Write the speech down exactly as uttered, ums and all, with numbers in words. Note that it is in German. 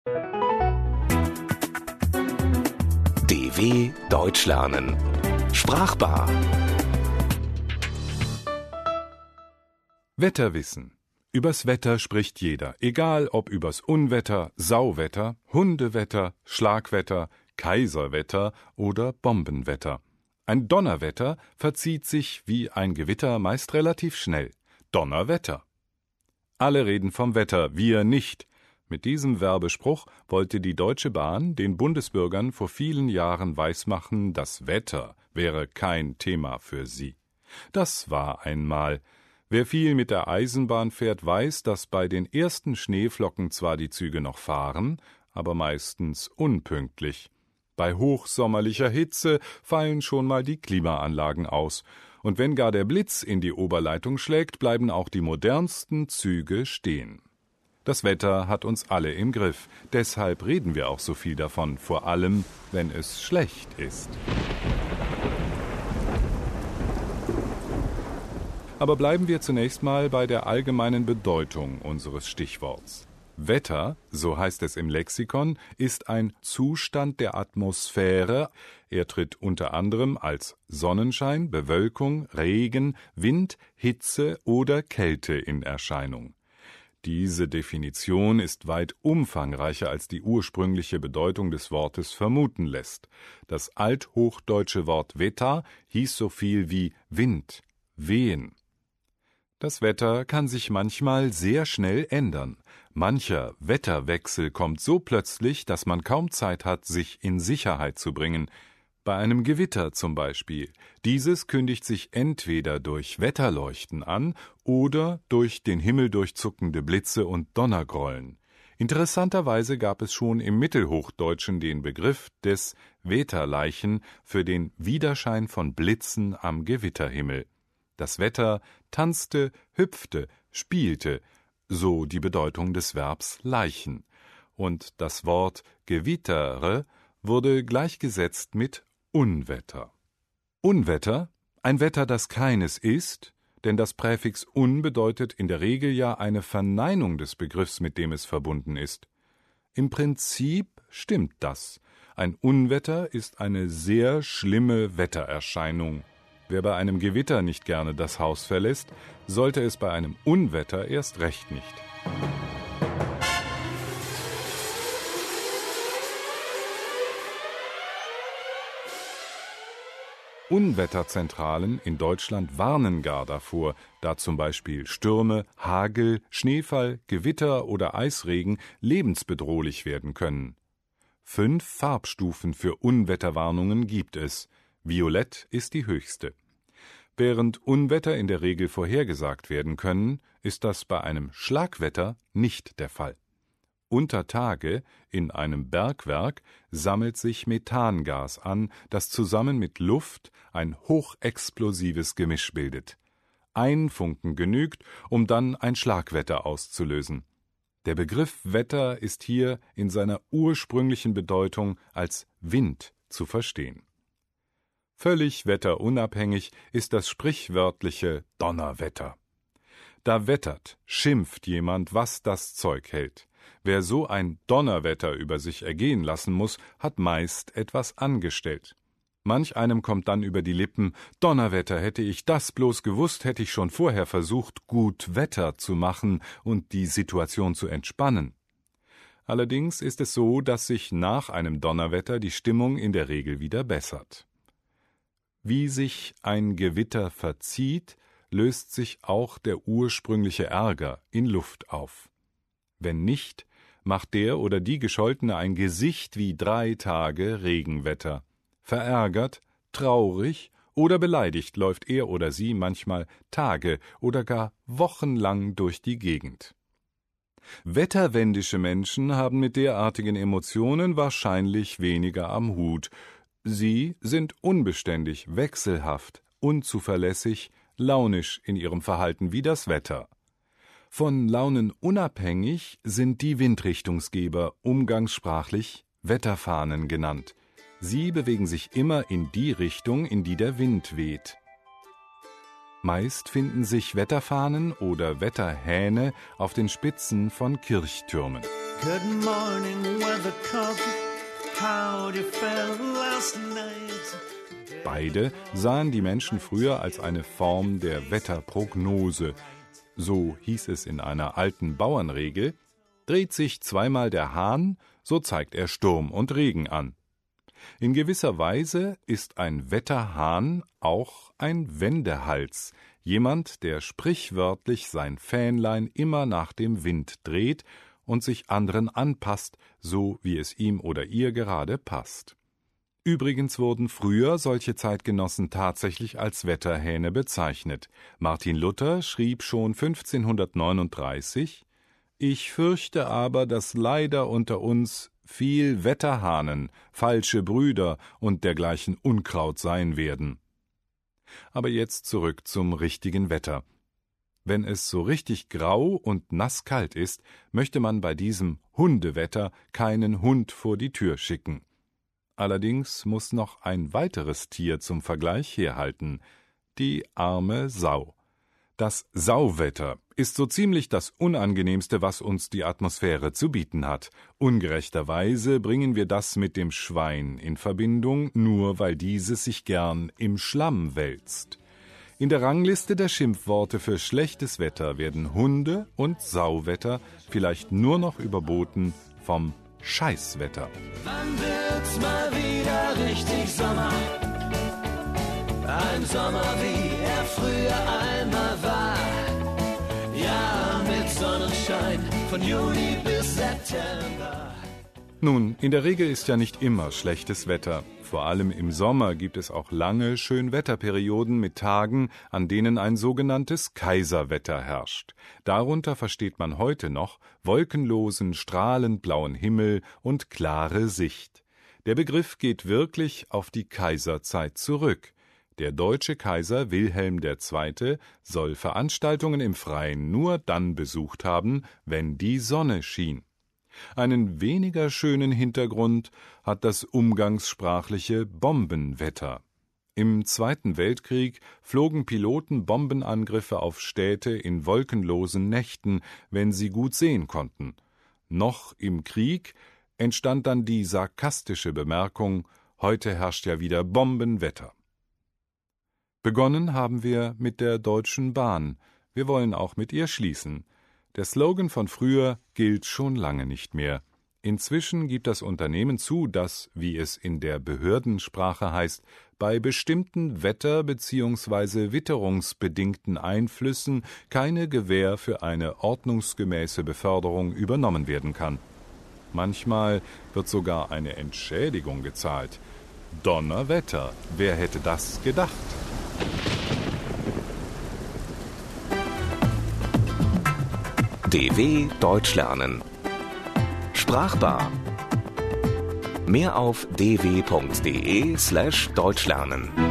D W Deutsch lernen. Sprachbar. Wetterwissen. Übers Wetter spricht jeder, egal ob übers Unwetter, Sauwetter, Hundewetter, Schlagwetter, Kaiserwetter oder Bombenwetter. Ein Donnerwetter verzieht sich wie ein Gewitter meist relativ schnell. Donnerwetter. Alle reden vom Wetter, wir nicht. Mit diesem Werbespruch wollte die Deutsche Bahn den Bundesbürgern vor vielen Jahren weismachen, das Wetter wäre kein Thema für sie. Das war einmal. Wer viel mit der Eisenbahn fährt, weiß, dass bei den ersten Schneeflocken zwar die Züge noch fahren, aber meistens unpünktlich. Bei hochsommerlicher Hitze fallen schon mal die Klimaanlagen aus. Und wenn gar der Blitz in die Oberleitung schlägt, bleiben auch die modernsten Züge stehen. Das Wetter hat uns alle im Griff. Deshalb reden wir auch so viel davon, vor allem, wenn es schlecht ist. Aber bleiben wir zunächst mal bei der allgemeinen Bedeutung unseres Stichworts. Wetter, so heißt es im Lexikon, ist ein Zustand der Atmosphäre. Er tritt unter anderem als Sonnenschein, Bewölkung, Regen, Wind, Hitze oder Kälte in Erscheinung. Diese Definition ist weit umfangreicher, als die ursprüngliche Bedeutung des Wortes vermuten lässt. Das althochdeutsche Wort Wetter hieß so viel wie Wind, Wehen. Das Wetter kann sich manchmal sehr schnell ändern. Mancher Wetterwechsel kommt so plötzlich, dass man kaum Zeit hat, sich in Sicherheit zu bringen. Bei einem Gewitter zum Beispiel. Dieses kündigt sich entweder durch Wetterleuchten an oder durch den Himmel durchzuckende Blitze und Donnergrollen. Interessanterweise gab es schon im Mittelhochdeutschen den Begriff des Wetterleichen für den Widerschein von Blitzen am Gewitterhimmel. Das Wetter tanzte, hüpfte, spielte, so die Bedeutung des Verbs leichen. Und das Wort gewittere wurde gleichgesetzt mit Unwetter. Unwetter, ein Wetter, das keines ist, denn das Präfix un bedeutet in der Regel ja eine Verneinung des Begriffs, mit dem es verbunden ist. Im Prinzip stimmt das. Ein Unwetter ist eine sehr schlimme Wettererscheinung. Wer bei einem Gewitter nicht gerne das Haus verlässt, sollte es bei einem Unwetter erst recht nicht. Unwetterzentralen in Deutschland warnen gar davor, da zum Beispiel Stürme, Hagel, Schneefall, Gewitter oder Eisregen lebensbedrohlich werden können. Fünf Farbstufen für Unwetterwarnungen gibt es. Violett ist die höchste. Während Unwetter in der Regel vorhergesagt werden können, ist das bei einem Schlagwetter nicht der Fall. Unter Tage in einem Bergwerk sammelt sich Methangas an, das zusammen mit Luft ein hochexplosives Gemisch bildet. Ein Funken genügt, um dann ein Schlagwetter auszulösen. Der Begriff Wetter ist hier in seiner ursprünglichen Bedeutung als Wind zu verstehen. Völlig wetterunabhängig ist das sprichwörtliche Donnerwetter. Da wettert, schimpft jemand, was das Zeug hält. Wer so ein Donnerwetter über sich ergehen lassen muss, hat meist etwas angestellt. Manch einem kommt dann über die Lippen: Donnerwetter, hätte ich das bloß gewusst, hätte ich schon vorher versucht, gut Wetter zu machen und die Situation zu entspannen. Allerdings ist es so, dass sich nach einem Donnerwetter die Stimmung in der Regel wieder bessert. Wie sich ein Gewitter verzieht, löst sich auch der ursprüngliche Ärger in Luft auf. Wenn nicht, macht der oder die Gescholtene ein Gesicht wie drei Tage Regenwetter. Verärgert, traurig oder beleidigt läuft er oder sie manchmal Tage oder gar wochenlang durch die Gegend. Wetterwendische Menschen haben mit derartigen Emotionen wahrscheinlich weniger am Hut. Sie sind unbeständig, wechselhaft, unzuverlässig, launisch in ihrem Verhalten wie das Wetter. Von Launen unabhängig sind die Windrichtungsgeber umgangssprachlich Wetterfahnen genannt. Sie bewegen sich immer in die Richtung, in die der Wind weht. Meist finden sich Wetterfahnen oder Wetterhähne auf den Spitzen von Kirchtürmen. Good morning, Weathercock. How'd you feel last night? Beide sahen die Menschen früher als eine Form der Wetterprognose. So hieß es in einer alten Bauernregel: Dreht sich zweimal der Hahn, so zeigt er Sturm und Regen an. In gewisser Weise ist ein Wetterhahn auch ein Wendehals, jemand, der sprichwörtlich sein Fähnlein immer nach dem Wind dreht und sich anderen anpasst, so wie es ihm oder ihr gerade passt. Übrigens wurden früher solche Zeitgenossen tatsächlich als Wetterhähne bezeichnet. Martin Luther schrieb schon fünfzehnhundertneununddreißig: »Ich fürchte aber, dass leider unter uns viel Wetterhahnen, falsche Brüder und dergleichen Unkraut sein werden.« Aber jetzt zurück zum richtigen Wetter. Wenn es so richtig grau und nasskalt ist, möchte man bei diesem Hundewetter keinen Hund vor die Tür schicken. Allerdings muss noch ein weiteres Tier zum Vergleich herhalten: die arme Sau. Das Sauwetter ist so ziemlich das Unangenehmste, was uns die Atmosphäre zu bieten hat. Ungerechterweise bringen wir das mit dem Schwein in Verbindung, nur weil dieses sich gern im Schlamm wälzt. In der Rangliste der Schimpfworte für schlechtes Wetter werden Hunde- und Sauwetter vielleicht nur noch überboten vom Scheißwetter. Wann wird's mal wieder richtig Sommer? Ein Sommer, wie er früher einmal war. Ja, mit Sonnenschein von Juni bis September. Nun, in der Regel ist ja nicht immer schlechtes Wetter. Vor allem im Sommer gibt es auch lange Schönwetterperioden mit Tagen, an denen ein sogenanntes Kaiserwetter herrscht. Darunter versteht man heute noch wolkenlosen, strahlend blauen Himmel und klare Sicht. Der Begriff geht wirklich auf die Kaiserzeit zurück. Der deutsche Kaiser Wilhelm der Zweite soll Veranstaltungen im Freien nur dann besucht haben, wenn die Sonne schien. Einen weniger schönen Hintergrund hat das umgangssprachliche Bombenwetter. Im Zweiten Weltkrieg flogen Piloten Bombenangriffe auf Städte in wolkenlosen Nächten, wenn sie gut sehen konnten. Noch im Krieg entstand dann die sarkastische Bemerkung: Heute herrscht ja wieder Bombenwetter. Begonnen haben wir mit der Deutschen Bahn. Wir wollen auch mit ihr schließen. Der Slogan von früher gilt schon lange nicht mehr. Inzwischen gibt das Unternehmen zu, dass, wie es in der Behördensprache heißt, bei bestimmten wetter- bzw. witterungsbedingten Einflüssen keine Gewähr für eine ordnungsgemäße Beförderung übernommen werden kann. Manchmal wird sogar eine Entschädigung gezahlt. Donnerwetter, wer hätte das gedacht? D W Deutsch lernen. Sprachbar. Mehr auf d w punkt d e slash deutsch lernen.